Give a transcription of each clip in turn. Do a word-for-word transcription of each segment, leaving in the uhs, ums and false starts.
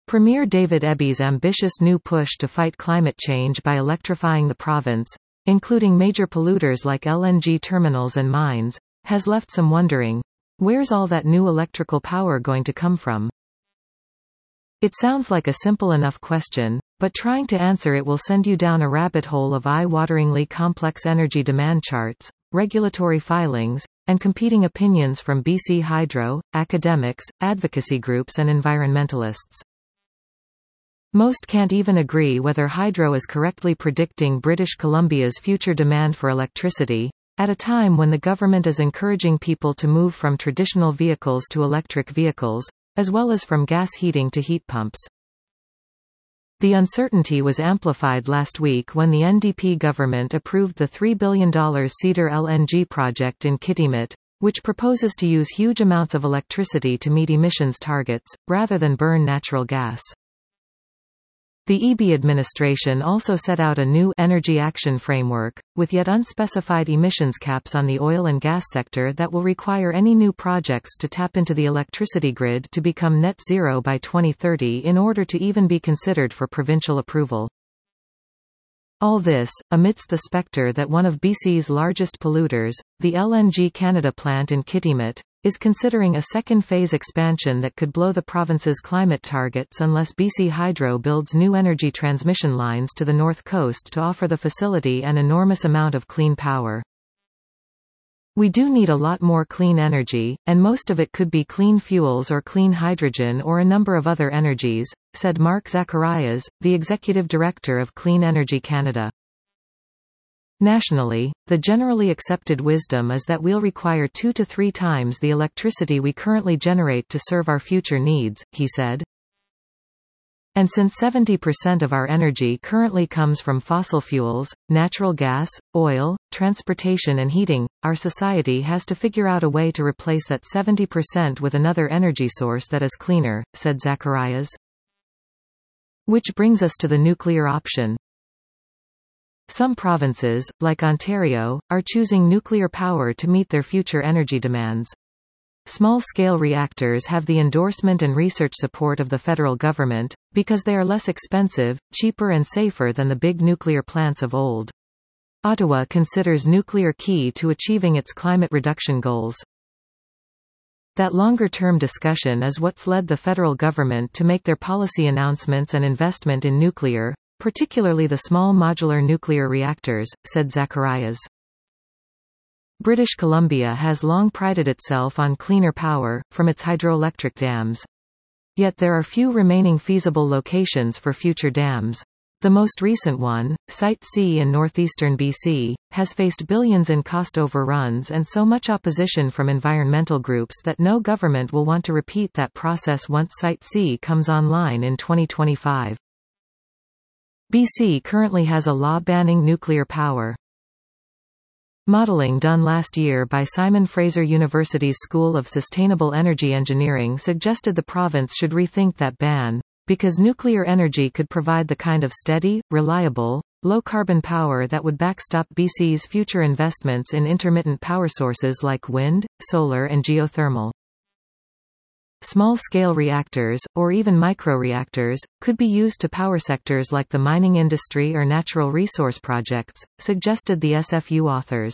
Premier David Eby's ambitious new push to fight climate change by electrifying the province, including major polluters like L N G terminals and mines, has left some wondering, where's all that new electrical power going to come from? It sounds like a simple enough question, but trying to answer it will send you down a rabbit hole of eye-wateringly complex energy demand charts, regulatory filings, and competing opinions from B C Hydro, academics, advocacy groups and environmentalists. Most can't even agree whether Hydro is correctly predicting British Columbia's future demand for electricity, at a time when the government is encouraging people to move from traditional vehicles to electric vehicles, as well as from gas heating to heat pumps. The uncertainty was amplified last week when the N D P government approved the three billion dollar Cedar L N G project in Kitimat, which proposes to use huge amounts of electricity to meet emissions targets, rather than burn natural gas. The E B administration also set out a new Energy Action Framework, with yet unspecified emissions caps on the oil and gas sector that will require any new projects to tap into the electricity grid to become net zero by twenty thirty in order to even be considered for provincial approval. All this, amidst the spectre that one of B C's largest polluters, the L N G Canada plant in Kitimat, is considering a second-phase expansion that could blow the province's climate targets unless B C Hydro builds new energy transmission lines to the north coast to offer the facility an enormous amount of clean power. We do need a lot more clean energy, and most of it could be clean fuels or clean hydrogen or a number of other energies, said Mark Zacharias, the executive director of Clean Energy Canada. Nationally, the generally accepted wisdom is that we'll require two to three times the electricity we currently generate to serve our future needs, he said. And since seventy percent of our energy currently comes from fossil fuels, natural gas, oil, transportation and heating, our society has to figure out a way to replace that seventy percent with another energy source that is cleaner, said Zacharias. Which brings us to the nuclear option. Some provinces, like Ontario, are choosing nuclear power to meet their future energy demands. Small-scale reactors have the endorsement and research support of the federal government, because they are less expensive, cheaper and safer than the big nuclear plants of old. Ottawa considers nuclear key to achieving its climate reduction goals. That longer-term discussion is what's led the federal government to make their policy announcements and investment in nuclear, particularly the small modular nuclear reactors, said Zacharias. British Columbia has long prided itself on cleaner power, from its hydroelectric dams. Yet there are few remaining feasible locations for future dams. The most recent one, Site C in northeastern B C, has faced billions in cost overruns and so much opposition from environmental groups that no government will want to repeat that process once Site C comes online in twenty twenty-five. B C currently has a law banning nuclear power. Modeling done last year by Simon Fraser University's School of Sustainable Energy Engineering suggested the province should rethink that ban, because nuclear energy could provide the kind of steady, reliable, low-carbon power that would backstop B C's future investments in intermittent power sources like wind, solar and geothermal. Small-scale reactors, or even microreactors, could be used to power sectors like the mining industry or natural resource projects, suggested the S F U authors.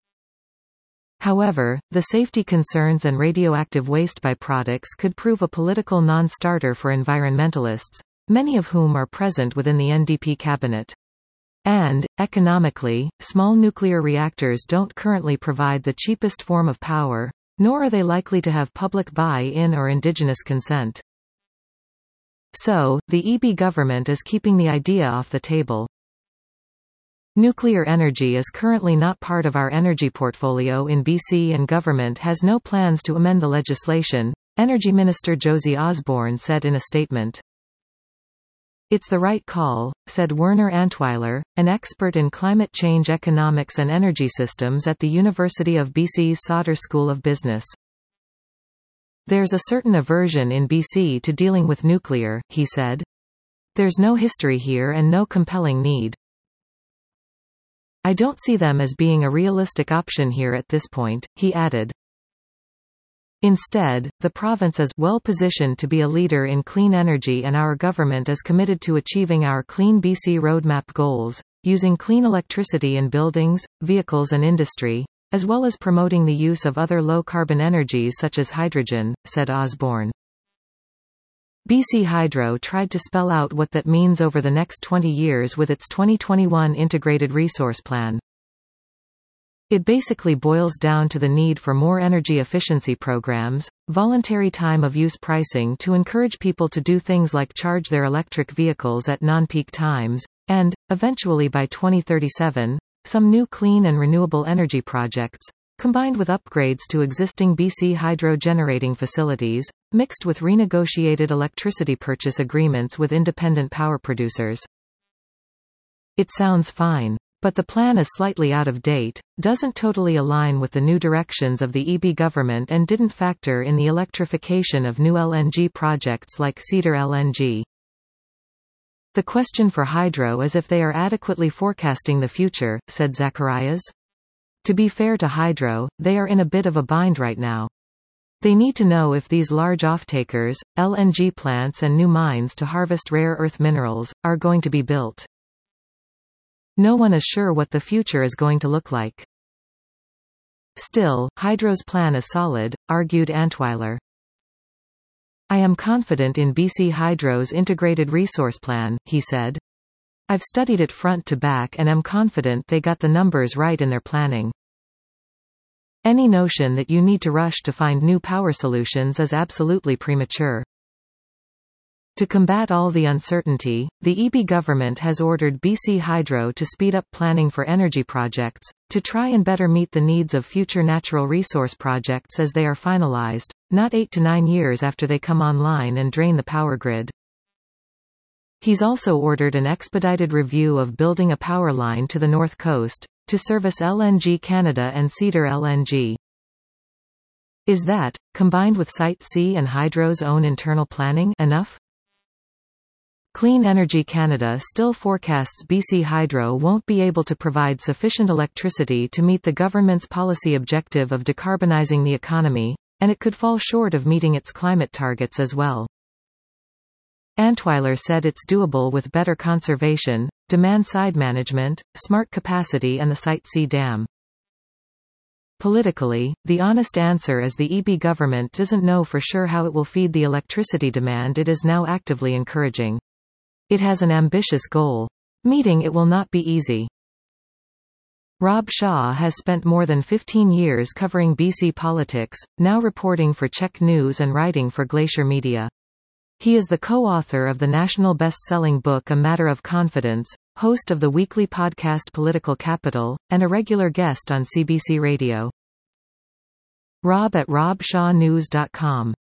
However, the safety concerns and radioactive waste byproducts could prove a political non-starter for environmentalists, many of whom are present within the N D P cabinet. And, economically, small nuclear reactors don't currently provide the cheapest form of power, nor are they likely to have public buy-in or indigenous consent. So, the E B government is keeping the idea off the table. Nuclear energy is currently not part of our energy portfolio in B C and government has no plans to amend the legislation, Energy Minister Josie Osborne said in a statement. It's the right call, said Werner Antweiler, an expert in climate change economics and energy systems at the University of B C's Sauder School of Business. There's a certain aversion in B C to dealing with nuclear, he said. There's no history here and no compelling need. I don't see them as being a realistic option here at this point, he added. Instead, the province is well positioned to be a leader in clean energy, and our government is committed to achieving our Clean B C Roadmap goals, using clean electricity in buildings, vehicles and industry, as well as promoting the use of other low-carbon energies such as hydrogen, said Osborne. B C Hydro tried to spell out what that means over the next twenty years with its twenty twenty-one Integrated Resource Plan. It basically boils down to the need for more energy efficiency programs, voluntary time of use pricing to encourage people to do things like charge their electric vehicles at non-peak times, and, eventually by twenty thirty-seven, some new clean and renewable energy projects, combined with upgrades to existing B C Hydro generating facilities, mixed with renegotiated electricity purchase agreements with independent power producers. It sounds fine. But the plan is slightly out of date, doesn't totally align with the new directions of the E B government, and didn't factor in the electrification of new L N G projects like Cedar L N G. The question for Hydro is if they are adequately forecasting the future, said Zacharias. To be fair to Hydro, they are in a bit of a bind right now. They need to know if these large off-takers, L N G plants and new mines to harvest rare earth minerals, are going to be built. No one is sure what the future is going to look like. Still, Hydro's plan is solid, argued Antweiler. I am confident in B C Hydro's integrated resource plan, he said. I've studied it front to back and am confident they got the numbers right in their planning. Any notion that you need to rush to find new power solutions is absolutely premature. To combat all the uncertainty, the E B government has ordered B C Hydro to speed up planning for energy projects, to try and better meet the needs of future natural resource projects as they are finalized, not eight to nine years after they come online and drain the power grid. He's also ordered an expedited review of building a power line to the north coast, to service L N G Canada and Cedar L N G. Is that, combined with Site C and Hydro's own internal planning, enough? Clean Energy Canada still forecasts B C Hydro won't be able to provide sufficient electricity to meet the government's policy objective of decarbonizing the economy, and it could fall short of meeting its climate targets as well. Antweiler said it's doable with better conservation, demand-side management, smart capacity and the Site C dam. Politically, the honest answer is the E B government doesn't know for sure how it will feed the electricity demand it is now actively encouraging. It has an ambitious goal. Meeting it will not be easy. Rob Shaw has spent more than fifteen years covering B C politics, now reporting for Czech News and writing for Glacier Media. He is the co-author of the national best-selling book A Matter of Confidence, host of the weekly podcast Political Capital, and a regular guest on C B C Radio. Rob at rob shaw news dot com